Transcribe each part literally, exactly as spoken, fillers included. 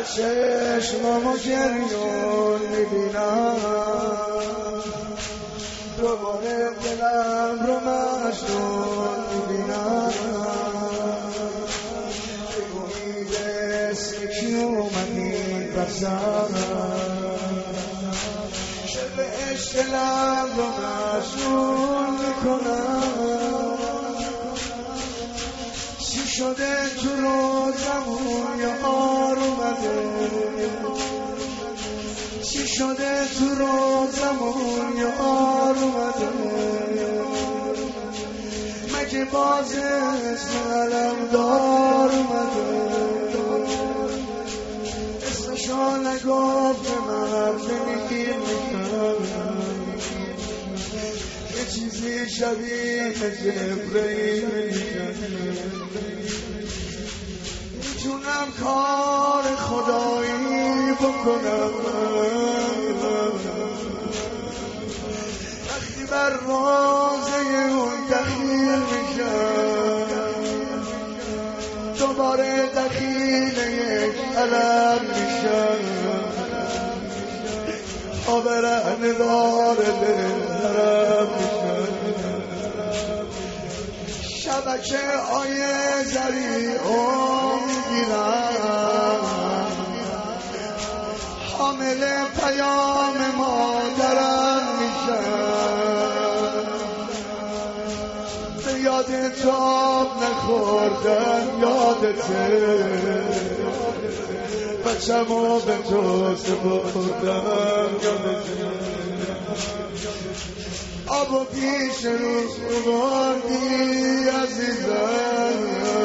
چشمامو گریون میبینم، دوباره دلم رو مجنون میبینم. بگو میده سکی اومدی بسم چه به عشق دلم رو مجنون میکنم. چی شده تو روزمون یار اومده، چی شده تو روزمون یار اومده. مگه باز اسم علمدار اومده، اسمشو نگفت به من نمیگیر میکنم. یه چیزی شبیه جبرئیل میتونم کار خدایی بکنم. وقتی بر روزه اون دخیل میشم، دوباره دخیل یک علم میشم. آبرهنه دار دلم میشم. شبکه های زریعو میگیرم، حامل پیام مادرم میشم. به یاد تو آب نخوردن یادته، بچه‌مو به تو سپردم یادته. آبو پیش رو بردی عزیزم،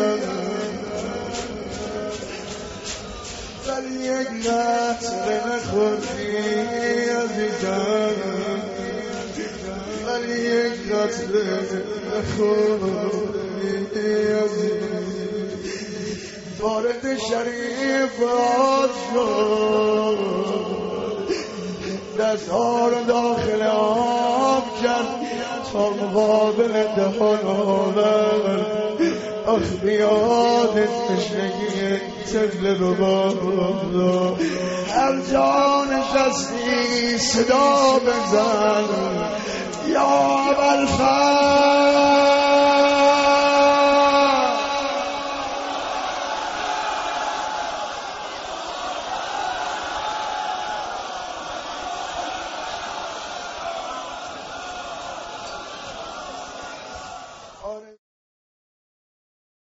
ولی یک نطره نخوردی عزیزم، ولی یک نطره نخوردی عزیزم. وارد شریف آج شد، دستها رو داخل آب کرد تا مقابل دهان آورد. آخ بیادت تشنگی طفل رو بابا، هر جا نشستی صدا بزن یا ابوالفضل.